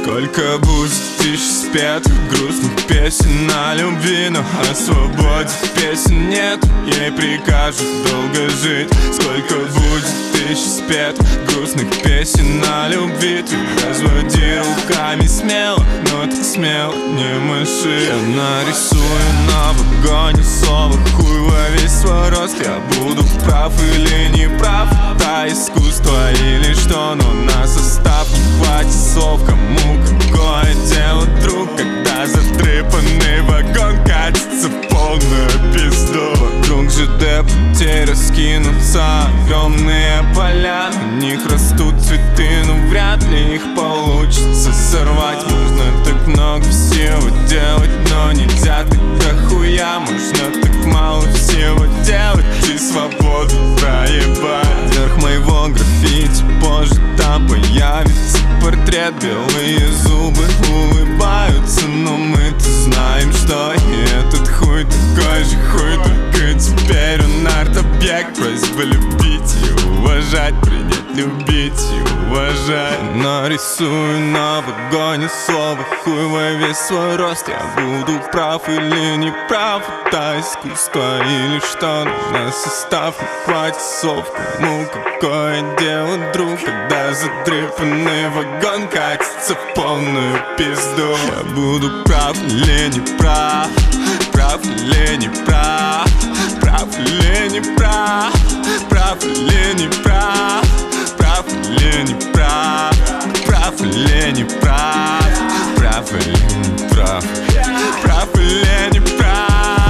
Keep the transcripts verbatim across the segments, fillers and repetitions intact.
Сколько будет тысяч спетых грустных песен о любви, но о свободе песен нет, ей прикажут долго жить. Сколько будет тысяч спетых грустных песен о любви, ты разводи руками смело, но так смело не маши. Я нарисую на вагоне слово хуй во весь свой рост. Я буду прав или не прав, да искусство или что, но на состав не хватит слов. Кому какое дело, друг, когда затрепанный вагон катится в полную пизду. Вокруг ЖД путей раскинутся огромные поля, на них растут цветы, но вряд ли их получится сорвать. Можно так много всего делать, но нельзя так дохуя. Можно так мало всего делать и свободу проебать. Вверх моего граффити позже там появится портрет. Белые зубы улыбаются, но мы-то знаем, что и этот хуй такой же хуй, только теперь он арт-объект. Просьба любить и уважать, принять, любить и уважать. Нарисую на вагоне слово хуй во весь свой рост. Я буду прав или не прав, это искусство или что, но на состав не хватит слов. Кому какое дело, друг, когда затрепанный вагон катится в полную пизду. Я буду прав или не прав, прав или не прав, прав или не прав, прав или не прав, прав или не прав, прав или не прав, прав или не прав, прав или не прав.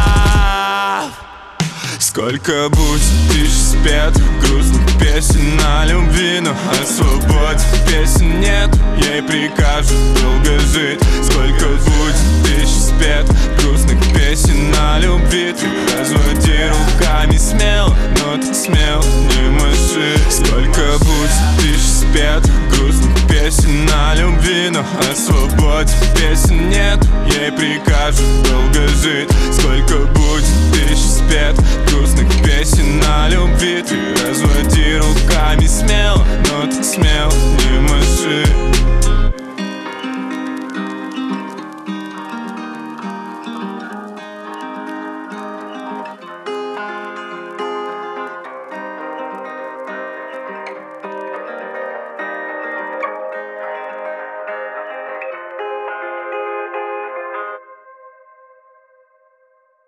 Сколько будет тысяч спетых грустных песен о любви, но о свободе песен нет, ей прикажут долго жить. Сколько будет тысяч спетых грустных песен о любви, ты разводи руками смело, но так смело не маши. Сколько будет тысяч спетых грустных песен о любви, но о свободе песен нет, ей прикажут долго жить. Сколько будет тысяч спетых грустных песен о любви, ты разводи руками смело, но так смело не маши.